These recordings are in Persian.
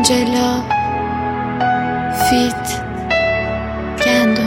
آنجلا فیت گندم.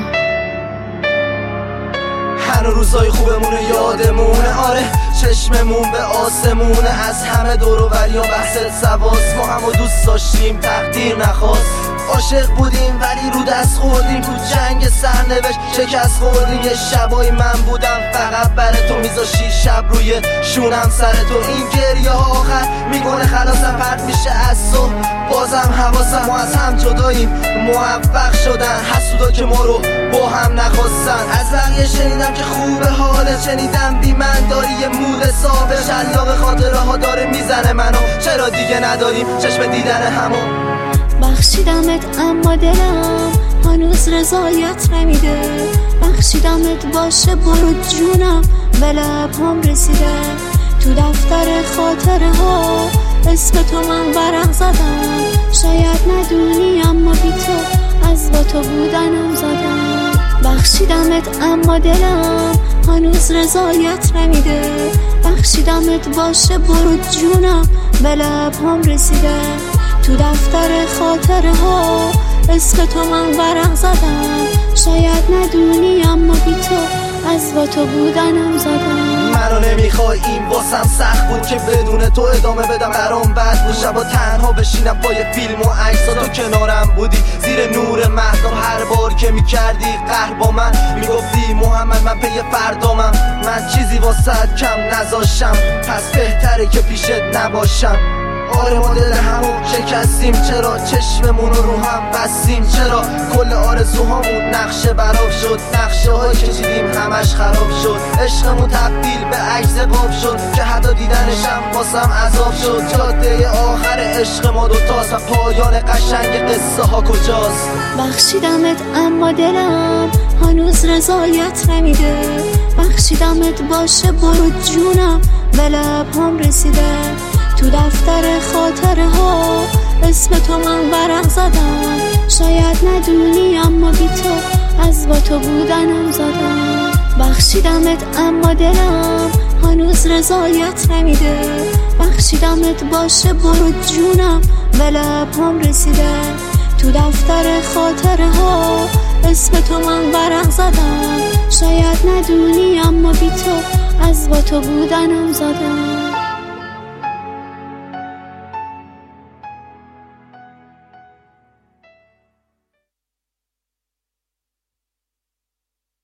هنو روزای خوبمونه یادمونه، آره چشممون به آسمونه. از همه دور و بریا بحثت سواس، ما همو دوست داشتیم تقدیر نخواست. عاشق بودیم ولی رو دست خوردیم، تو جنگ سرنوشت شکست خوردیم. یه شبای من بودم فقط برای تو، میذاشی شب روی شونم سر تو. این گریه ها آخر میکنه خلاصم، پرت میشه از صبح بازم حواسم. ما از هم جداییم موفق شدن، حسودا که ما رو با هم نخواستن. از بقیه شنیدم که خوبه حاله، شنیدم بی من داری یه مود ثابت. شلاق خاطره ها داره میزنه منو، چرا دیگه نداریم چشم دیدن همو. بخشیدمت اما دلم هنوز رضایت نمیده. بخشیدمت باشه برو جونم به لبم رسیده. تو دفتر خاطره ها اسم تو من ورق زدم. شاید ندونی اما بی تو از با تو بودنم زدم. بخشیدمت اما دلم هنوز رضایت نمیده. بخشیدمت باشه برو جونم به لبم رسیده. تو دفتر خاطره ها اسم تو من ورق زدم. شاید ندونی اما بی تو از با تو بودنم زدم. منو نمیخوای این واسم سخت بود که بدون تو ادامه بدم، برام بد بود. شبا تنها بشینم پای فیلم و عکسا، تو کنارم بودی زیر نور مهتاب. هر بار که میکردی قهر با من میگفتی محمد من پی فردامم. من چیزی واسه کم نذاشم، پس بهتره که پیشت نباشم. آره ما دل همو شکستیم، چرا چشممون رو هم بستیم؟ چرا کل آرزوهامون نقشه براب شد؟ نقشه هایی که چیدیم همش خراب شد. عشقمون تبدیل به عکس قاب شد که حتی دیدنشم واسم عذاب شد. جاده آخر عشق ما دوتاست و پایان قشنگ قصه ها کجاست؟ بخشیدمت اما دلم هنوز رضایت نمیده. بخشیدمت باشه برو جونم به لبم رسیده. تو دفتر خاطره ها اسم تو من ورق زدم. شاید ندونی اما بی تو از با تو بودنم زدم. بخشیدمت اما دلم هنوز رضایت نمیده. بخشیدمت باشه برو جونم به لبم رسیده. تو دفتر خاطره ها اسم تو من ورق زدم. شاید ندونی اما بی تو از با تو بودنم زدم.